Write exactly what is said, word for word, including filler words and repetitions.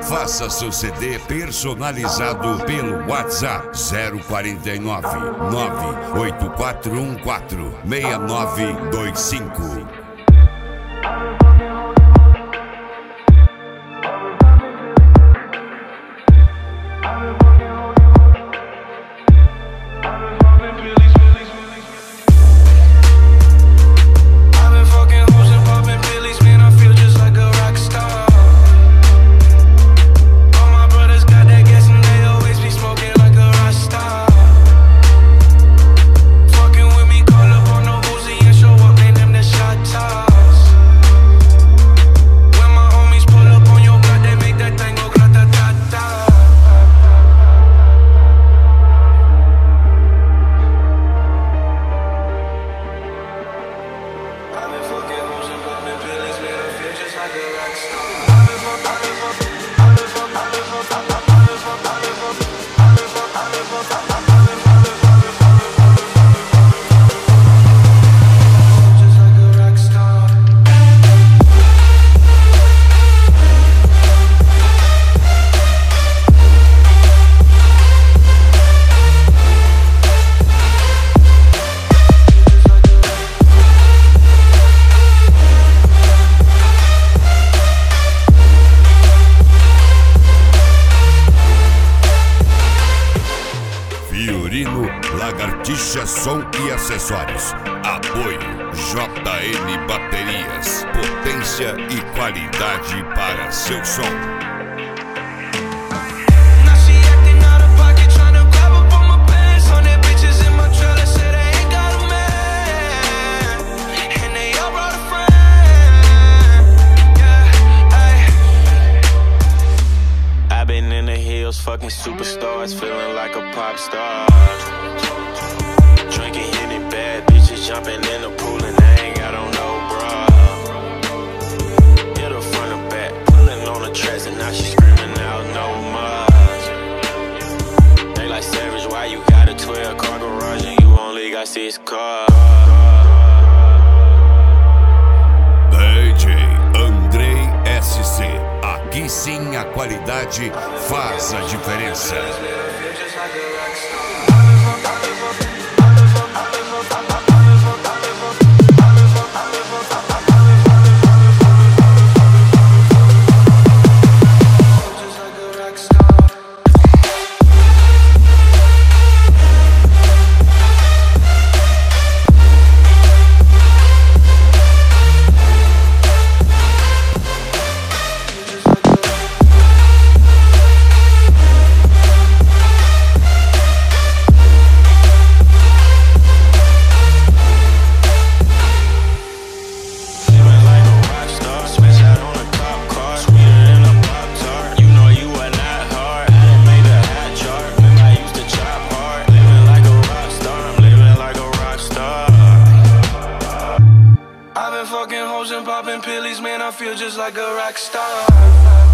Faça seu C D personalizado pelo WhatsApp zero quarenta e nove, nove oito quatro um quatro, seis nove dois cinco. Fiorino, Lagartixa Som e Acessórios. Apoio J N Baterias. Potência e qualidade para seu som. Fucking superstars, feeling like a pop star. Drinking any bad bitches, jumping in the pool and they ain't got on no bra. Hit her front or back, pulling on the tracks and now she screaming out no more. They like Savage, why you got a twelve car garage and you only got six cars? D J Andrei S C. Aqui sim a qualidade faz a diferença. Fucking hoes and popping pillies, man, I feel just like a rock star.